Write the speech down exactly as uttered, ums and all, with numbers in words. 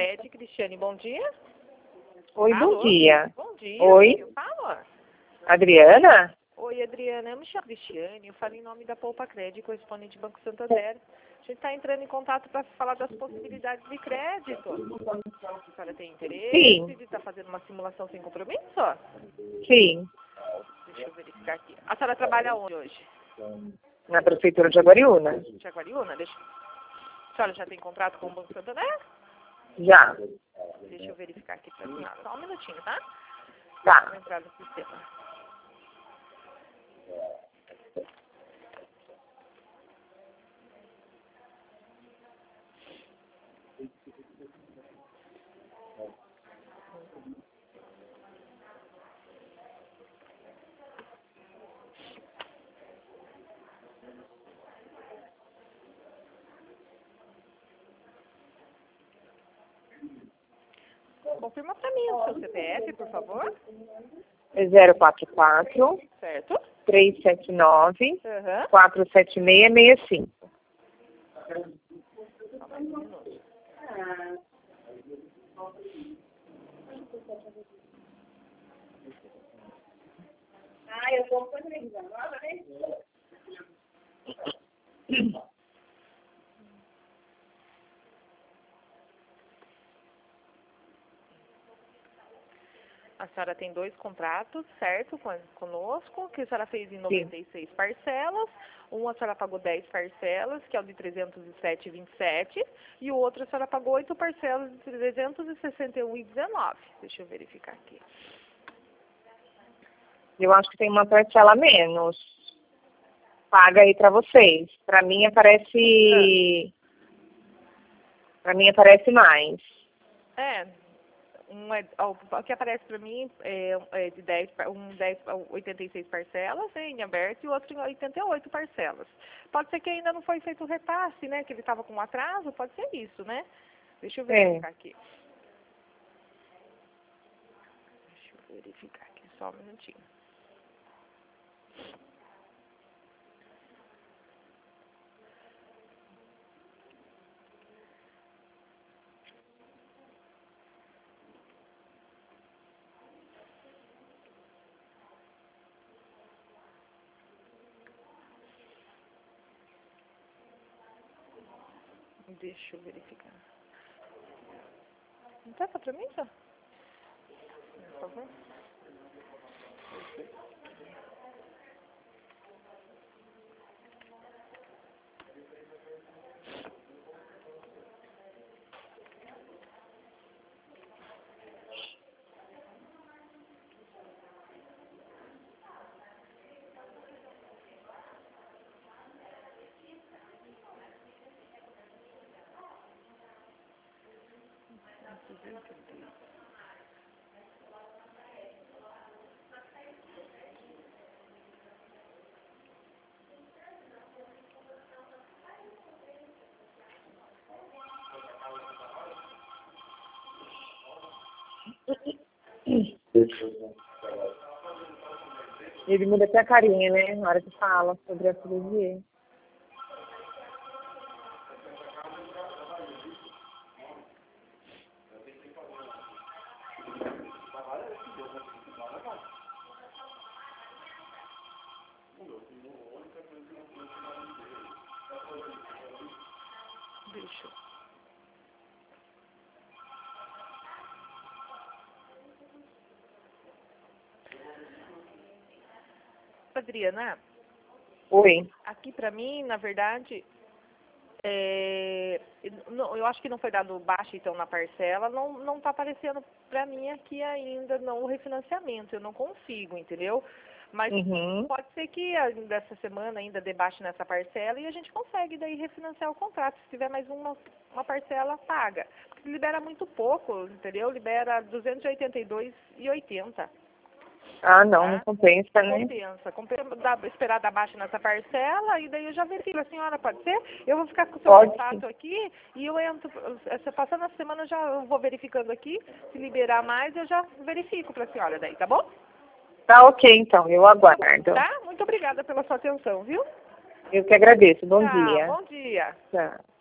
Cred, Cristiane, bom dia. Oi, Alô? bom dia. Bom dia. Oi. Eu falo. Adriana? Oi, Adriana. Eu me chamo Cristiane. Eu falo em nome da Poupa Cred, correspondente Banco Santander. A gente está entrando em contato para falar das possibilidades de crédito. A senhora tem interesse Sim. de estar fazendo uma simulação sem compromisso? Sim. Deixa eu verificar aqui. A senhora trabalha onde hoje? Na Prefeitura de Jaguariúna? Jaguariúna? Deixa... A senhora já tem contrato com o Banco Santander? Já. Deixa eu verificar aqui para a senhora. Só um minutinho, tá? Tá. Vou entrar no sistema. Confirma para mim o seu C P F, por favor. É zero quatro quatro, Certo? três sete nove, Aham. quatro sete seis seis cinco. Só mais um minuto. Ah, eu vou fazer agora, né? A senhora tem dois contratos, certo, con- conosco, que a senhora fez em noventa e seis parcelas. Um a senhora pagou dez parcelas, que é o de trezentos e sete vírgula vinte e sete, e o outro a senhora pagou oito parcelas de trezentos e sessenta e um vírgula dezenove. Deixa eu verificar aqui. Eu acho que tem uma parcela a menos. Paga aí pra vocês. Pra mim aparece... Pra mim aparece mais. É, um é, ó, o que aparece para mim é, é de dez, par- um dez, oitenta e seis parcelas, né, em aberto, e o outro em oitenta e oito parcelas. Pode ser que ainda não foi feito o repasse, né, que ele estava com um atraso, pode ser isso, né? Deixa eu verificar aqui. Deixa eu verificar aqui, só um minutinho. Deixa eu verificar. Não tá pra mim, só? Por favor. Ele muda até a carinha, né? Na hora que fala sobre a cirurgia. Deixa eu... Adriana, Oi. aqui pra mim, na verdade, é, não- eu acho que não foi dado baixa, então, na parcela. Não, não tá aparecendo pra mim aqui ainda não o refinanciamento. Eu não consigo, entendeu? Mas Uhum. pode ser que ainda essa semana ainda dê baixa nessa parcela e a gente consegue daí refinanciar o contrato. Se tiver mais uma, uma parcela, paga. Porque libera muito pouco, entendeu? Libera duzentos e oitenta e dois reais e oitenta centavos. Ah, não, não Tá? compensa, né? Compensa. Compensa dar- esperar dar baixa nessa parcela e daí eu já verifico. A senhora pode ser? Eu vou ficar com o seu Pode contato sim. aqui e eu entro, essa, passando a semana eu já eu vou verificando aqui. Se liberar mais, eu já verifico para a senhora daí, tá bom? Tá ok, então. Eu aguardo. Tá? Muito obrigada pela sua atenção, viu? Eu que agradeço. Bom Tá, dia. bom dia. Tchau.